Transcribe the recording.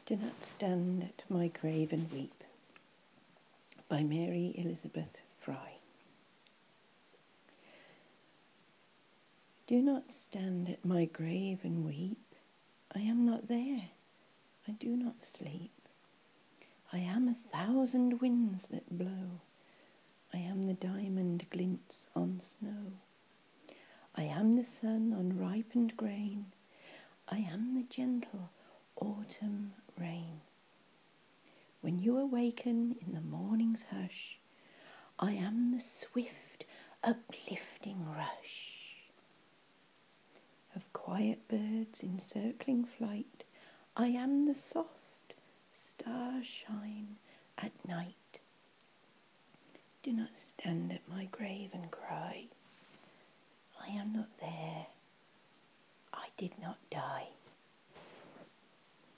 Do Not Stand at My Grave and Weep by Mary Elizabeth Fry. Do not stand at my grave and weep. I am not there. I do not sleep. I am 1,000 winds that blow. I am the diamond glints on snow. I am the sun on ripened grain. I am the gentle autumn rain. When you awaken in the morning's hush, I am the swift, uplifting rush of quiet birds in circling flight. I am the soft starshine at night. Do not stand at my grave and cry. I am not there. I did not die.